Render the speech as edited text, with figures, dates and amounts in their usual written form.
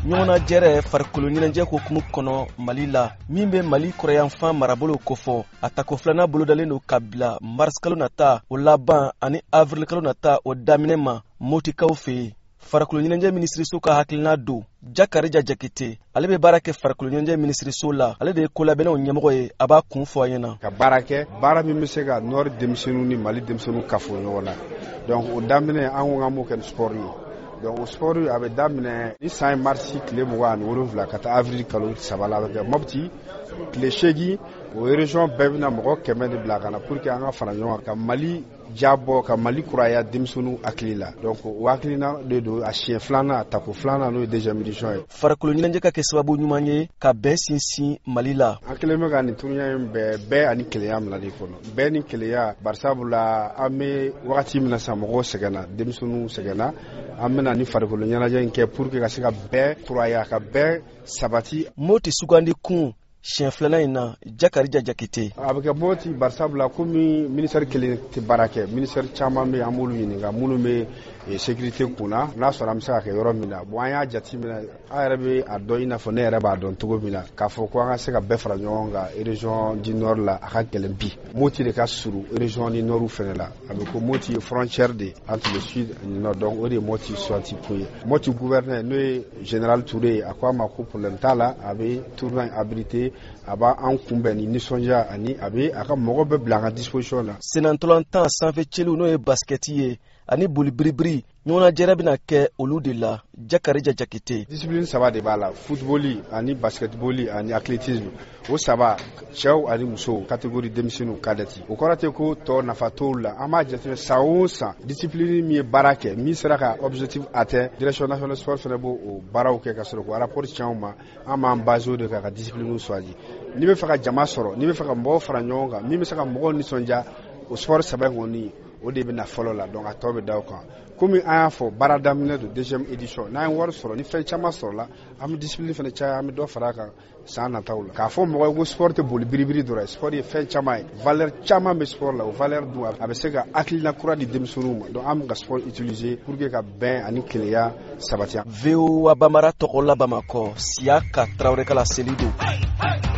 ɲɔgɔnna jɛrɛ farikolo ɲɛnajɛ hukumu kɔnɔ Mali la min bɛ Mali kɔrɔyanfan marabolo kofɔ a tako filanan bolodalen don ka bila mars kalo nata o laban ani avril kalo nata o daminɛ ma Motikaw fɛ yen. Farikolo ɲɛnajɛ minisiriso ka hakilina don Jakarija Jakite ale bɛ baara kɛ farikolo ɲɛnajɛ minisiriso la ale de ye kolabɛnnaw ɲɛmɔgɔ ye a b'a kun fɔ a ɲɛna ka baara kɛ baara min bɛ se ka nord denmisɛnninw ni Mali denmisɛnninw kafo ɲɔgɔn na donc o daminɛ an ko k'an b'o kɛ ni sport ye donc o sport a bɛ daminɛ ni san ye mars tile 27 ka taa avril kalo 3 la a bɛ kɛ Mopti tile 8 o région bɛɛ bɛna mɔgɔ 100 de bila ka na pour que an ka fara ɲɔgɔn kan ka Mali jabɔ ka Mali kuraya denmisɛnninw hakili la donc o hakilina de don a siɲɛ filanan a tako filanan n'o ye deuxième édition ye. Farikolo ɲɛnajɛ ka kɛ sababu ɲuman ye ka bɛn sinsin Mali la. An kɛlen bɛ ka nin turuɲa in bɛɛ ani kelenya mina de kɔnɔ bɛɛ ni kelenya barisabula an bɛ wagati min na sisan mɔgɔw sɛgɛnna denmisɛnninw sɛgɛnna an bɛna ni farikolo ɲɛnajɛ in kɛ pour que ka se ka bɛɛ kuraya ka bɛɛ sabati. Moti sugandi kun siɲɛ filanan in na Jakarija Jakite a bɛ kɛ Moti barisabula komi ministère kelen tɛ baara kɛ ministère caman bɛ an b'olu ɲininka minnu bɛ sécurité kunna n'a sɔrɔ an bɛ se ka kɛ yɔrɔ min na bon an y'a jate minɛ an yɛrɛ bɛ a dɔn i n'a fɔ ne yɛrɛ b'a dɔn cogo min na k'a fɔ ko an ka se ka bɛɛ fara ɲɔgɔn kan région du nord la a ka gɛlɛn bi Moti de ka surun région du nord fɛnɛ la a bɛ ko Moti ye frontière de entre le sud et le nord donc o de ye Moti sorti kun ye Moti gouverneur n'o ye général Touré a ko a ma ko problème t'a la a bɛ tournoi abrité a b'a an kunbɛn ni nisɔndiya ani a bɛ a ka mɔgɔ bɛɛ bila a ka disposition na. Senantolantan sanfɛ cɛliw n'o ye baskɛti ye ani boli biribiri ɲɔgɔnna jɛrɛ bɛna kɛ olu de la Jakarija Jakite. Discipline saba de b'a la football ani basketball ani athlétisme o saba cɛw ani musow catégorie denmisɛnninw cadette o kɔrɔ tɛ ko tɔ nafa t'olu la an b'a jateminɛ san o san discipline min ye baara kɛ min sera ka objectif atteint direction nationale sport fana b'o o baaraw kɛ ka sɔrɔ ko rapport tiɲɛ u ma an b'an basé o de kan ka discipline choisi n'i bɛ fɛ ka jama sɔrɔ n'i bɛ fɛ ka mɔgɔw fara ɲɔgɔn kan min bɛ se ka mɔgɔw nisɔndiya o sport saba in kɔni o de bɛ na fɔlɔ la donc a tɔ bɛ da o kan komi an y'a fɔ baara daminɛ don deuxième édition n'an ye wari sɔrɔ ni fɛn caman sɔrɔla an bɛ discipline fana caya an bɛ dɔ fara a kan san nataw la k'a fɔ mɔgɔ ye ko sport tɛ boli biribiri dɔrɔn sport ye fɛn caman ye valeur caman bɛ sport la o valeur dun a bɛ se ka hakilina kura di denmisɛnninw ma donc an bɛ ka sport utiliser pour que ka bɛn ani kelenya sabati. VOA Bamara tɔgɔ la Bamakɔ Siaka Traoré Kala Selido.